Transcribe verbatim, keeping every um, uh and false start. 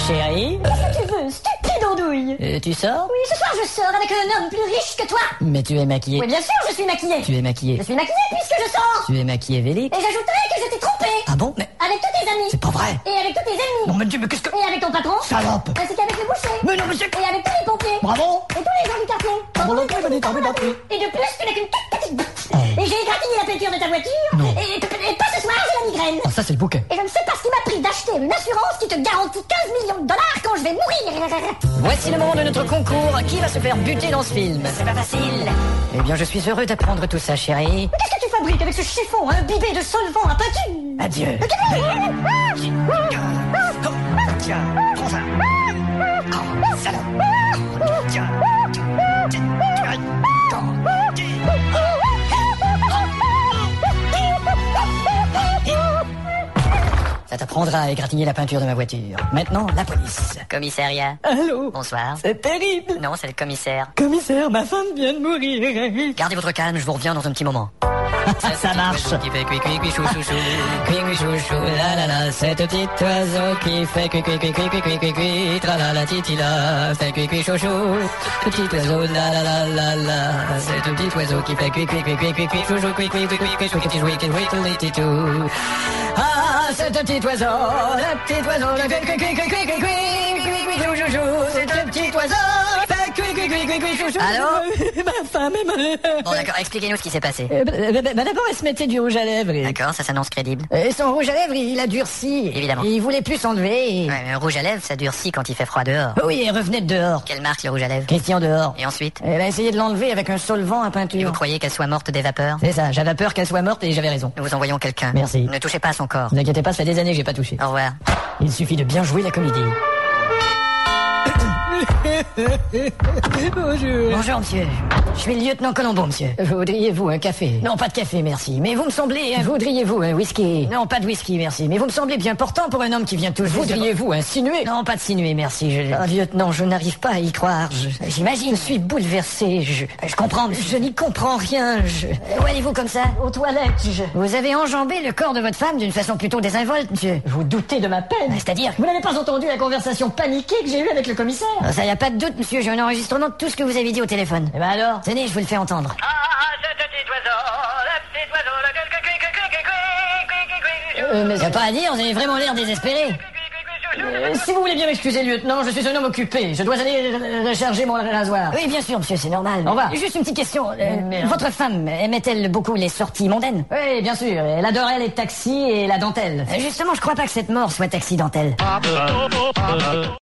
Chérie? Qu'est-ce que tu veux, stupide andouille? Euh, tu sors? Oui, ce soir je sors avec un homme plus riche que toi. Mais tu es maquillée. Oui, bien sûr, je suis maquillée. Tu es maquillée. Je suis maquillée puisque je sors. Tu es maquillée Vélique. Et j'ajouterais que je t'ai trompé. Ah bon? Mais Avec tous tes amis. c'est pas vrai. Et avec tous tes ennemis. Non mais Dieu, mais qu'est-ce que... Et avec ton patron. Salope! Ainsi qu'avec le boucher. Mais non mais c'est... Et avec tous les pompiers. Bravo! Et tous les gens du quartier. Ah bon, donc, il m'a dit, t'as envie d'appeler. Et de plus, tu n'es qu'une toute petite bête. Oh. Et j'ai égratigné la peinture de ta voiture. Non. Et, et pas ce soir, j'ai la migraine. Ah ça c'est le bouquet. Et je ne sais pas ce qui m'a pris d'acheter une assurance qui te garantit quinze millions de dollars quand je vais mourir. Voici le moment de notre concours. Qui va se faire buter dans ce film? C'est pas facile. Eh bien je suis heureux d'apprendre tout ça, chérie. Mais qu'est-ce que tu fabriques avec ce chiffon imbibé de solvant à peinture? Adieu. Tiens, prends ça. Oh, salope. Tiens. Ça t'apprendra à égratigner la peinture de ma voiture. Maintenant, la police. Commissariat. Allô? Bonsoir. C'est terrible. Non, c'est le commissaire. Commissaire, ma femme vient de mourir. Gardez votre calme, je vous reviens dans un petit moment. Ça marche. Qui fait cui cui cui chou chou chou. Cui cui chou chou, la la la, c'est un petit oiseau qui fait cui cui cui cui cui cui cui cui, tra la la titi la, fait cui cui chou chou. Petit oiseau, la la la la la, c'est un petit oiseau qui fait cui cui cui cui cui cui, chou chou cui cui cui cui cui, chou cui cui cui cui cui cui. Ah, c'est un petit oiseau, le petit oiseau, le cui cui cui cui cui cui cui cui cui chou chou chou, c'est un petit oiseau, fait cui cui cui cui cui chou chou. Allô? Ma femme est morte. Bon d'accord, expliquez-nous ce qui s'est passé. Euh, bah, bah, bah, d'abord, elle se mettait du rouge à lèvres. Et, D'accord, ça s'annonce crédible. et son rouge à lèvres, il a durci. Évidemment. Il voulait plus s'enlever. et- Ouais, mais un rouge à lèvres, ça durcit quand il fait froid dehors. Oui, elle revenait de dehors. Quelle marque le rouge à lèvres? Christian dehors. Et ensuite? Elle a essayé de l'enlever avec un solvant à Et vous peinture. croyez qu'elle soit morte des vapeurs? C'est ça, j'avais peur qu'elle soit morte et j'avais raison. Nous vous envoyons quelqu'un. Merci. Ne touchez pas à son corps. Ne vous inquiétez pas, ça fait des années que j'ai pas touché. Au revoir. Il suffit de bien jouer la comédie. Bonjour. Bonjour, monsieur. Je suis le lieutenant Colombo, monsieur. Voudriez-vous un café? Non, pas de café, merci. Mais vous me semblez... hein, Voudriez-vous un whisky? Non, pas de whisky, merci. Mais vous me semblez bien portant pour un homme qui vient tout juste... Voudriez-vous un sinué? Non, pas de sinué, merci. Je... Ah, lieutenant, je n'arrive pas à y croire. Je- J'imagine. Je suis bouleversé. Je, je comprends. Je n'y comprends rien. Je... Où allez-vous comme ça? Aux toilettes. Je... Vous avez enjambé le corps de votre femme d'une façon plutôt désinvolte, monsieur. Vous doutez de ma peine? C'est-à-dire? Vous n'avez pas entendu la conversation paniquée que j'ai eue avec le commissaire? Ah, ça y a pas de doute, monsieur. J'ai un enregistrement de tout ce que vous avez dit au téléphone. Eh ben alors? Tenez, je vous le fais entendre. Ah, ce petit oiseau, le petit oiseau, le cui cui cui cui cui cui cui cui cui. Euh, mais y a pas à dire, vous avez vraiment l'air désespéré. Euh, si vous voulez bien m'excuser, lieutenant, je suis un homme occupé. Je dois aller euh, recharger mon rasoir. Oui, bien sûr, monsieur, c'est normal. Au revoir. Juste une petite question. Euh, votre femme aimait-elle beaucoup les sorties mondaines? Oui, bien sûr. Elle adorait les taxis et la dentelle. Euh, justement, je crois pas que cette mort soit accidentelle.